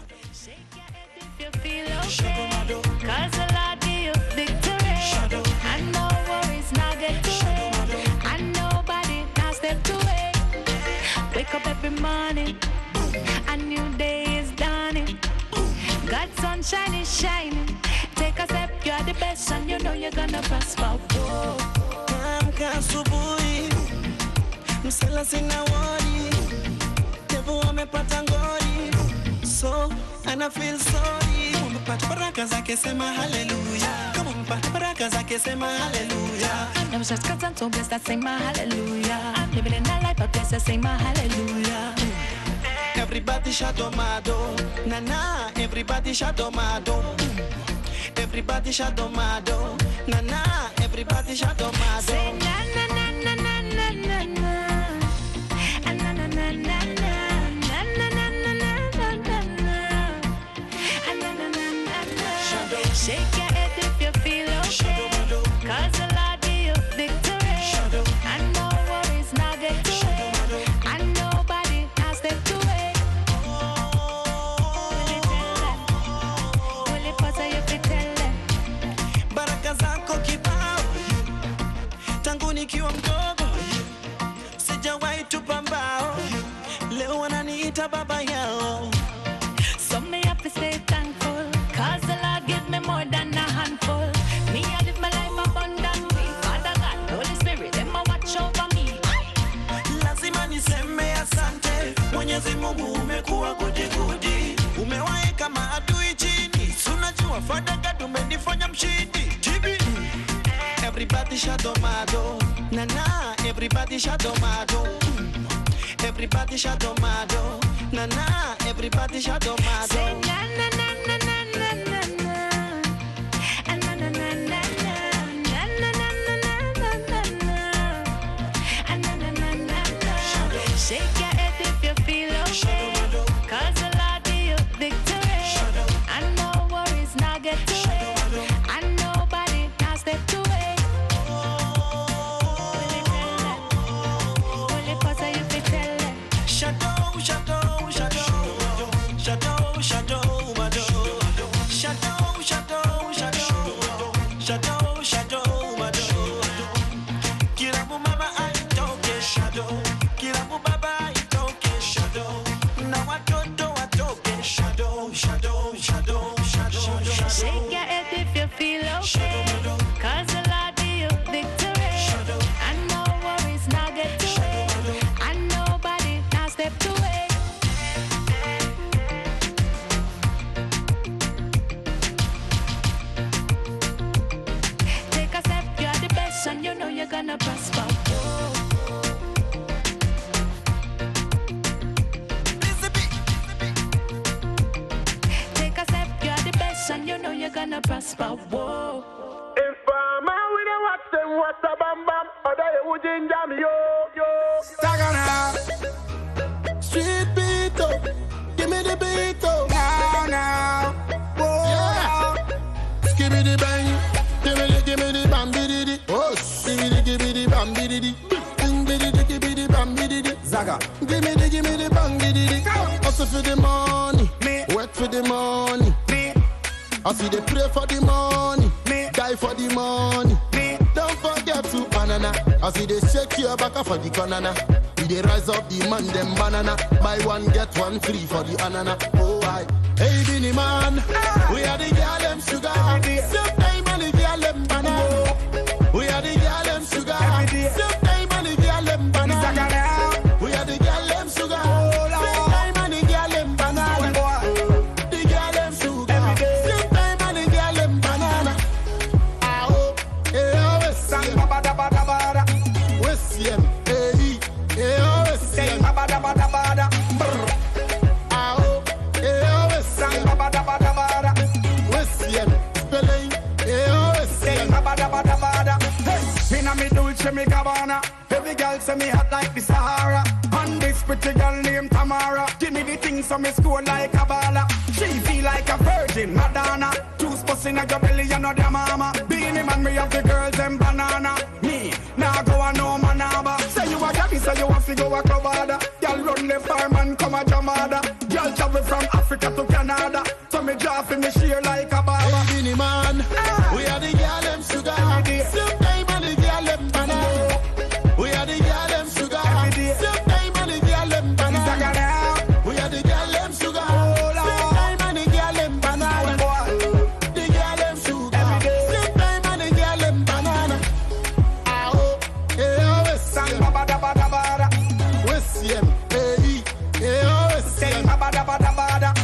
Wake up every morning, a new day is dawning. God's sunshine is shining. Take a step, you're the best, and you know you're gonna prosper. Whoa. Amka asubuhi, msela sina wori, tevu amepata ngori, so ana feel sorry. Umepata baraka zake sema hallelujah. Kama umepata baraka zake sema hallelujah. I'm just cause I'm so blessed, I say my hallelujah. I'm living in a life of blessed, I say my hallelujah. Everybody shadow mado, na na. Everybody shadow mado. Everybody shadow mado, na na. Everybody shadow mado. Say na na na na na na na na. Na na na na na na. Na na na na na na na. Na na na na na. Shake your head if you feel okay. Cause a lot of you victory. And no worries now get to it. And nobody has them to it. Will you tell them? Will you pause or you fi tell them? Baraka zako kibao, tangu nikiwa mdogo, sijawahi tupa mbao, leo wananiita baba yao. So me have to stay thankful, cause the Lord give me more than a handful. Me I live my life abundantly. Father God, Holy Spirit, them a watch over me. Lazima niseme asante, Mwenyezi Mungu umekuwa gudi gudi. Umewaeka maadui chini, unajua Father God umenifanya mshindi. Chibi. Everybody shadow mado, na na. Everybody shadow mado. Everybody shadow mado, na na. Everybody shadow mado. Say na na na na na na na na. And na na na na na. Na na na na na na na. And na na na na na. Shake your head if you feel okay. Cause a lot of you victory. And no worries now get to it. And nobody has step to it. Will you tell them? Will you pause or you fi tell them? Shadow, shadow, shadow, shadow, shadow, mado. Shadow, shadow, shadow, shadow, shadow, mado. Kila mu mama aitoke shadow, kila mu baba aitoke shadow. Na watoto watoke shadow, shadow, shadow, shadow, shadow. Shake your head if you feel okay. Cause a lot of you victory. And no worries now get to it. And nobody now step to it. Take a step, you're the best, and you know you're gonna prosper. Take a step, you're the best, and you know you're gonna prosper. Whoa. Informer, we don't watch them, what's a bam bam, other you would ginger me, yo, yo. Sagana, street beat up. the beat, oh. Now, now. Whoa. Yeah. Give me the bang. Give me the, give me the bam, biddy, di. Oh, give me the, give me the bam, biddy, di. Bing, biddy, di, give me the bam, biddy, di. Zaga. Give me the, give me the bang, biddy, di. Hustle for the money. Me. Work for the money. Me. I see they pray for the money. Me. Die for the money. Me. Don't forget to banana. I see they shake your back for the banana. We they rise up the man them banana. Buy one get one free for the anana. Oh I. Hey Binny man, ah. We are the girl them sugar. Same time and the girl them banana. We are the girl them sugar. Same time and the girl them banana. We are the girl them sugar. Same time and the girl them banana. The girl them sugar. Same time and the girl them banana. Ah oh, eh oh, we sang ba ba da ba da ba da. We see 'em, eh eh oh, we sang ba ba da ba da ba da. Ah oh, eh oh, we sang ba ba da ba da ba da. We see 'em, spelling, eh oh, we sang ba ba da ba da ba da. Hey, inna me Dolce me Gabbana. Every girl say me hot like the Sahara. And this pretty girl named Tamara. Give me the things so me score like a baller. She feel like a virgin Madonna. Juice busting at your belly, you know the mama. Beanie man, me have the girls them banana. Me, now go a no manaba. Say you a gabby, so you have to go a clubada. Y'all run the fireman, come a jamada. Y'all travel from Africa to Canada. So me draw in me share like a baba. Hey, Beanie man, ah. We are the girl them sugar. Same time and the girl them banana. We are the girl them sugar. Same time and the girl them banana. We are the girl them sugar. Same time and the girl them banana. The girl them sugar. Same time and the girl them banana. Ah oh, eh oh, we sang ba ba da ba da ba da. We see 'em, eh eh oh, we sang ba ba da ba da ba da.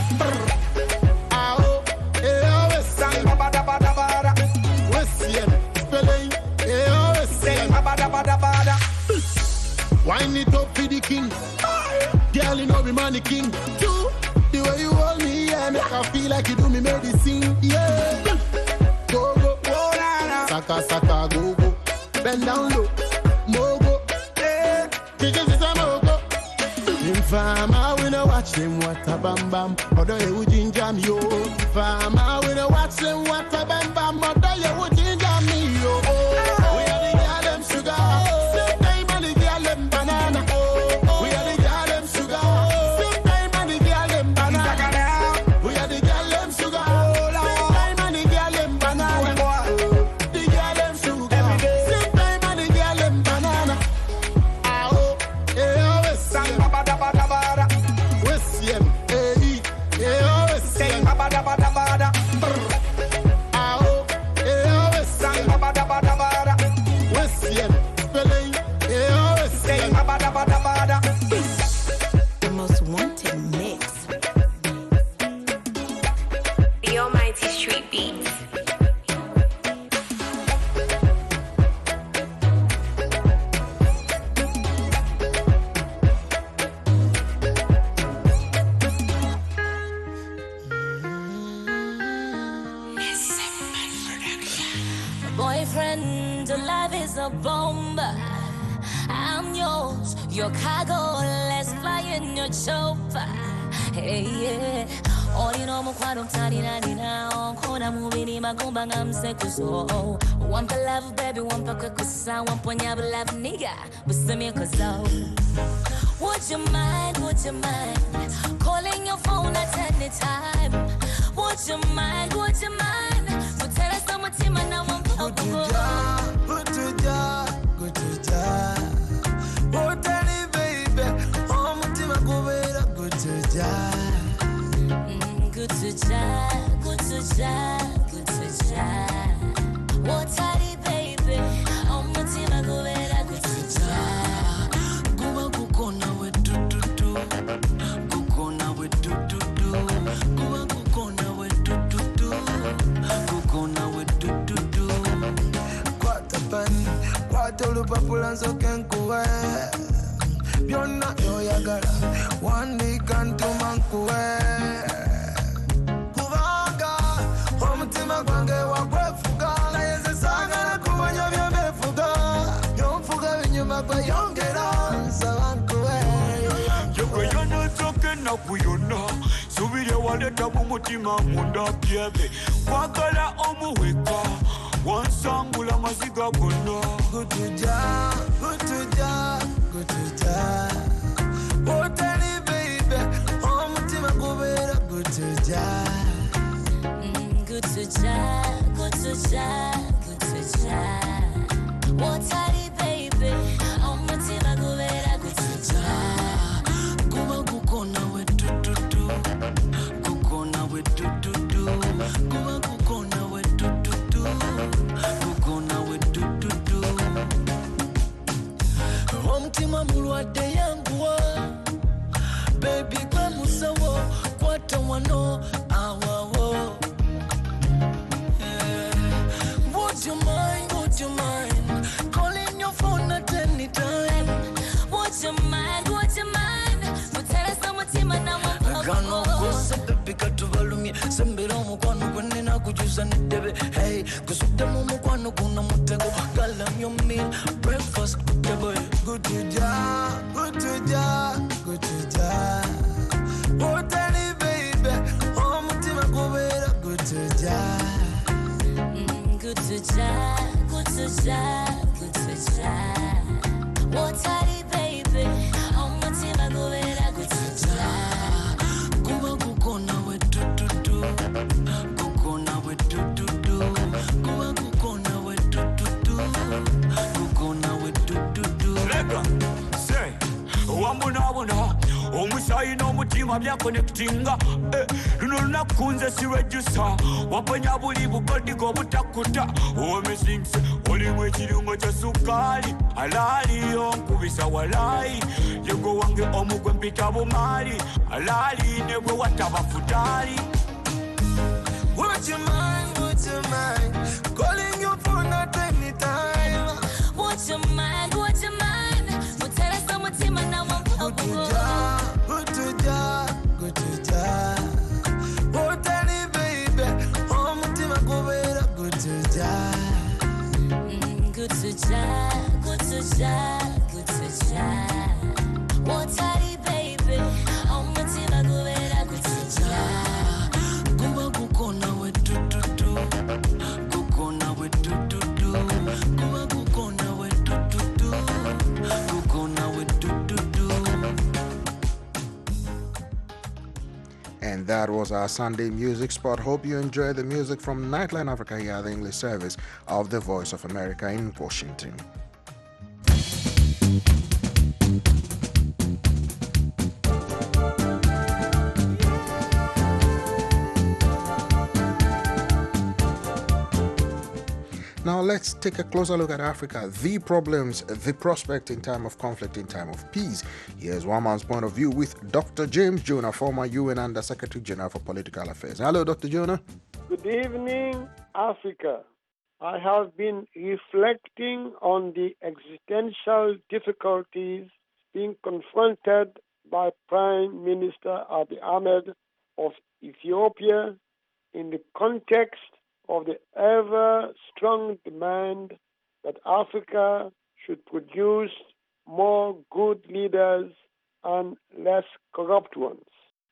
Ah oh, eh oh, we sang ba ba da ba da ba da. We see 'em, spelling, eh oh, we sang ba ba da ba da ba da. Wine it up for the king. Girl, you know me man the king. Two, the way you hold me, yeah, make I feel like you do me medicine. Yeah. Go, go, go, na, na. Saka, saka, go, go. Bend down low. Mogo. Yeah. Chicken is a mogo. In farmer, we no watch them water bam bam. Other you would ginger me, yo. Farmer, we no watch them water bam bam. Other you would ginger me, yo. We are the girl them sugar. The most wanted mix. The Almighty Street Beats. Boyfriend, your life is a bomb. I'm yours, your cargo. Let's fly in your chopper. Hey yeah. Oh, you know mo kwano tani na nina. Kona mubini magumba ngamse kuso. Wampa love baby, wampa kukusa. Wampa nyaba love nigga. Busumi kuso. Would you mind? Would you mind calling your phone at any time? Would you mind? Would you mind? Would tell us someone team and now I'm good to job, good to job, good to job. Oh, tell me, baby, oh, my team I go with good to job, good to job, good to job, good to job. Oh, tell me, baby, oh, my team I go with good to job. Go go go now with do do do, go go now with do do do, go go go now with do do do, go go now with do do do. Quattro pani, quattro papulanzo can go. Bionna yo yagala, one day can to mankuwe. Kuvaga, omutima gwange wakwefuga. Na yeze saga na kumanya byemefuga. Yomfuga binyuma kwa yongera, sabankuwe. Yoko yono toke na kuyona. So kwata mu mutima munda byebe kwagala omuweka wansangula maziga gonna gutuja gutuja gutuja otali baby omutima gubera gutuja gutuja gutuja gutuja otali baby omutima gubera gutuja kuba gukona we tututu gukona we tututu kuba gukona we tututu gukona we tututu omutima mulwadde yanguwa baby gwe musawo kwata wano awawo. Would you mind, would you mind calling your phone at any time? Would you mind, would you mind muteresa mutima na Gano kose baby katubalumye sembera omukwano gwenina kujuza nedebe hey kusudde mu mukwano guno mutego galam your meal breakfast kutebo good to ja good to ja good to ja otani baby omutima gubera good to ja gutuja gutuja gutuja otali baby omutima gubera gutuja kuba gukona we tututu gukona we tututu kuba gukona we tututu gukona we tututu lega say wambonabona omusayi n'omutima byakonekutinga luno lunaku nze sirwejusa waponya buli bugodigo obutakuta omisingse olimu ekirungo kya sukaali alaaliyo nkubisa walayi yego wange omugwe mpita bumaali alaali ne bwe wataba futaali. Would you mind, would you mind calling your phone at any time? Would you mind, would you mind muteresa mutima na gutuja gutuja gutuja otani baby omutima gubera gutuja gutuja gutuja gutuja otali baby omutima gubera gutuja kuba gukona we tututu gukona we tututu kuba gukona we tututu gukona we tututu. And that was our Sunday music spot. Hope you enjoyed the music from Nightline Africa here at the English service of the Voice of America in Washington. Now let's take a closer look at Africa, the problems, the prospect in time of conflict, in time of peace. Here's one man's point of view with Doctor James Jonah, former U N Under Secretary General for Political Affairs. Hello, Doctor Jonah. Good evening, Africa. I have been reflecting on the existential difficulties being confronted by Prime Minister Abiy Ahmed of Ethiopia in the context of the ever-strong demand that Africa should produce more good leaders and less corrupt ones.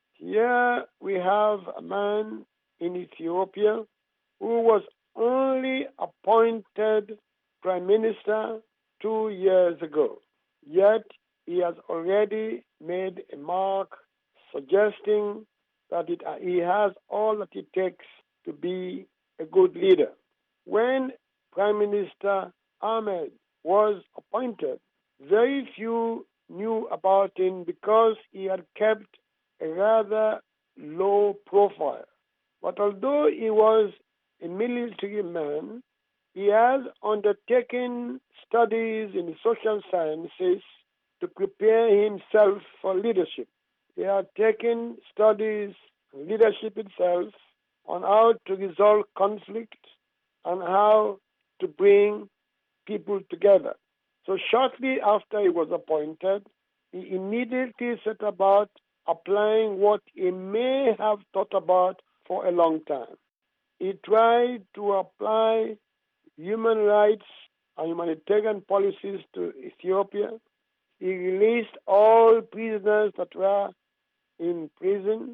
Here we have a man in Ethiopia who was only appointed Prime Minister two years ago, yet he has already made a mark suggesting that it, he has all that it takes to be a good leader. When Prime Minister Ahmed was appointed, very few knew about him because he had kept a rather low profile. But although he was a military man, he has undertaken studies in social sciences to prepare himself for leadership. He had taken studies in leadership itself, on how to resolve conflict and how to bring people together. So shortly after he was appointed, he immediately set about applying what he may have thought about for a long time. He tried to apply human rights and humanitarian policies to Ethiopia. He released all prisoners that were in prison,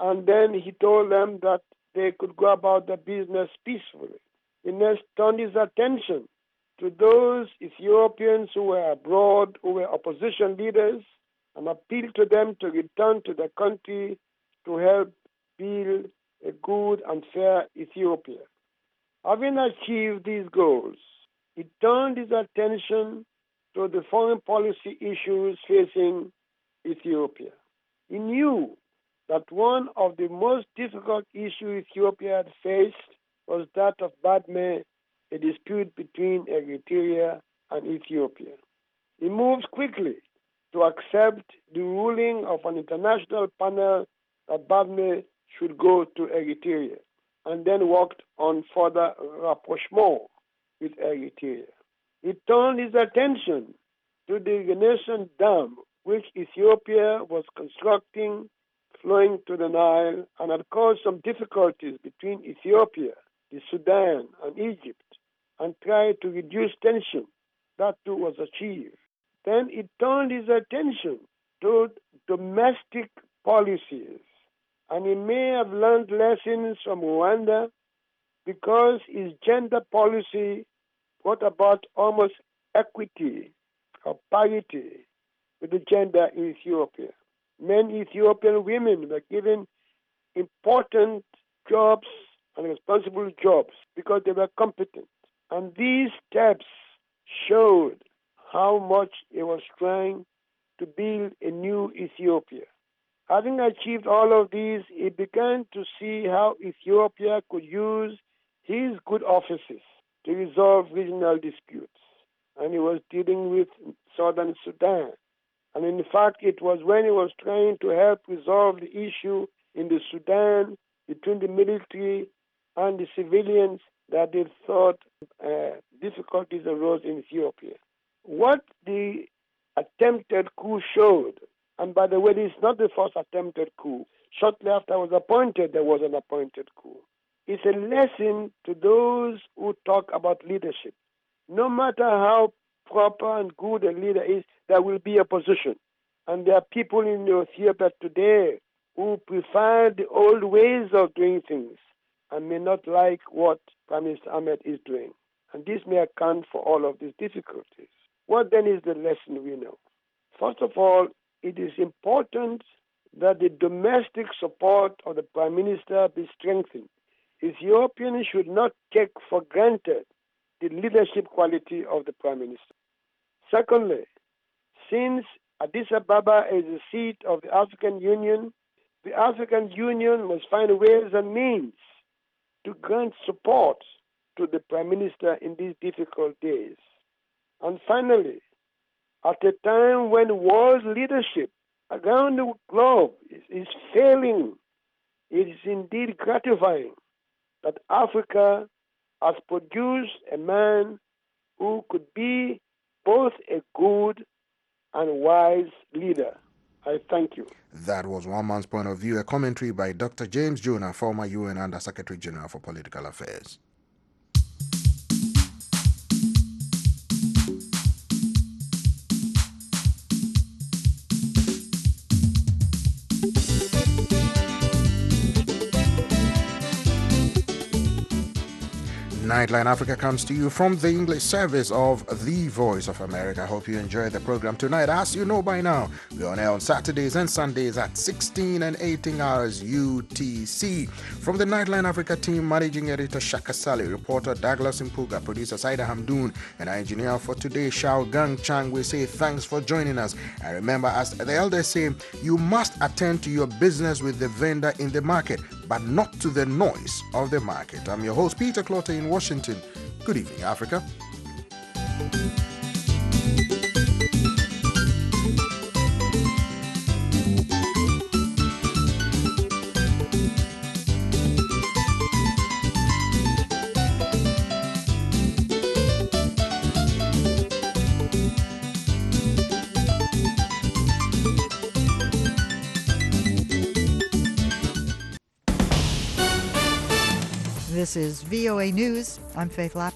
and then he told them that they could go about their business peacefully. He next turned his attention to those Ethiopians who were abroad, who were opposition leaders, and appealed to them to return to their country to help build a good and fair Ethiopia. Having achieved these goals, he turned his attention to the foreign policy issues facing Ethiopia. He knew that one of the most difficult issues Ethiopia had faced was that of Badme, a dispute between Eritrea and Ethiopia. He moved quickly to accept the ruling of an international panel that Badme should go to Eritrea, and then worked on further rapprochement with Eritrea. He turned his attention to the Renaissance Dam, which Ethiopia was constructing, flowing to the Nile, and had caused some difficulties between Ethiopia, the Sudan, and Egypt, and tried to reduce tension. That too was achieved. Then he turned his attention to domestic policies, and he may have learned lessons from Rwanda because his gender policy brought about almost equity or parity with the gender in Ethiopia. Many Ethiopian women were given important jobs and responsible jobs because they were competent. And these steps showed how much he was trying to build a new Ethiopia. Having achieved all of these, he began to see how Ethiopia could use his good offices to resolve regional disputes. And he was dealing with Southern Sudan. And in fact, it was when he was trying to help resolve the issue in the Sudan between the military and the civilians that they thought uh, difficulties arose in Ethiopia. What the attempted coup showed, and by the way, this is not the first attempted coup. Shortly after I was appointed, there was an appointed coup. It's a lesson to those who talk about leadership. No matter how proper and good a leader is, there will be opposition. And there are people in Ethiopia today who prefer the old ways of doing things and may not like what Prime Minister Ahmed is doing. And this may account for all of these difficulties. What then is the lesson we know? First of all, it is important that the domestic support of the Prime Minister be strengthened. Ethiopians should not take for granted the leadership quality of the Prime Minister. Secondly, since Addis Ababa is the seat of the African Union, the African Union must find ways and means to grant support to the Prime Minister in these difficult days. And finally, at a time when world leadership around the globe is, is failing, it is indeed gratifying that Africa has produced a man who could be both a good and wise leader. I thank you. That was one man's point of view, a commentary by Doctor James Jonah, former U N Under Secretary General for Political Affairs. Nightline Africa comes to you from the English service of The Voice of America. I hope you enjoy the program tonight. As you know by now, we're on air on Saturdays and Sundays at sixteen and eighteen hours U T C. From the Nightline Africa team, Managing Editor Shaka Sali, reporter Douglas Impuga, producer Saida Hamdoon, and our engineer for today, Shao Gang Chang, we say thanks for joining us. And remember, as the elders say, you must attend to your business with the vendor in the market, but not to the noise of the market. I'm your host, Peter Clotter in Washington. Good evening, Africa. This is V O A News. I'm Faith Lapp.